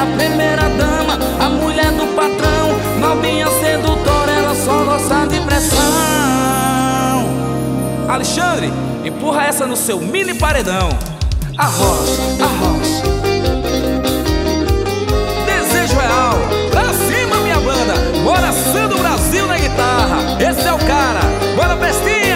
a primeira dama, a mulher do patrão. Novinha sedutora, ela só gosta de pressão. Alexandre, empurra essa no seu mini paredão. Arrocha, arrocha. Desejo real, pra cima minha banda. Coração do Brasil na guitarra. Esse é o cara, bora pestinha.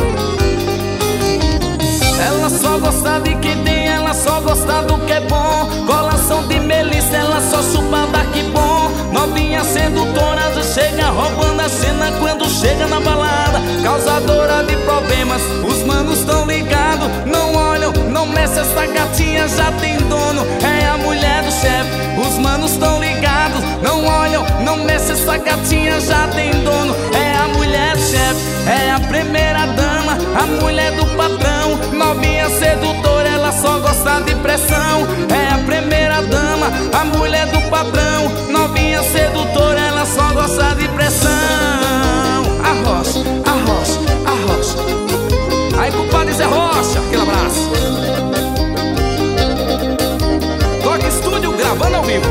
Ela só gosta de quem tem, ela só gosta do que é bom. Colação de Melissa, ela só chupa daqui bom. Novinha sedutora, já chega roubando a cena quando chega na balada. Causadora de problemas, os manos tão ligados. Não olham, não mexe, essa gatinha já tem dono. É a mulher do chefe, os manos tão ligados. Não olham, não mexe, essa gatinha já tem dono. É a mulher do chefe, é a primeira dama, a mulher do patrão. Novinha sedutora, ela só gosta de pressão. É a primeira dama, a mulher do patrão. Novinha sedutora, ela só gosta de pressão. Arrocha, arrocha, arrocha. Aí, compadre Zé Rocha, aquele abraço. Toque Estúdio, gravando ao vivo.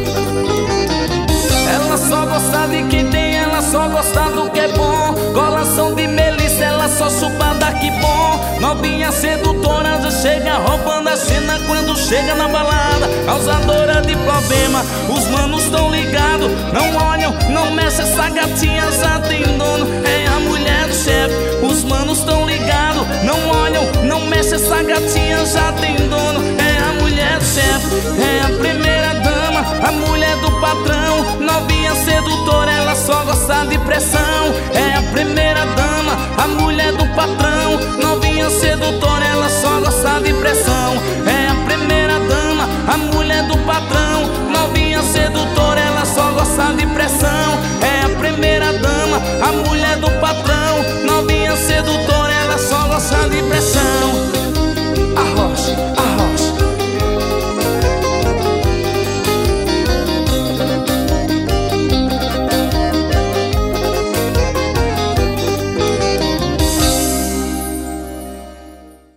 Ela só gosta de quem tem, ela só gosta do que é bom. Colação de Melissa, ela só chupa daqui bom. Novinha sedutora, já chega roubando a cena quando chega na balada. Causadora de problema, os manos tão ligados. Não olham, não mexe, essa gatinha já tem dono. É a mulher do chefe, os manos tão ligados. Não olham, não mexe, essa gatinha já tem dono. É a mulher do chefe, é a primeira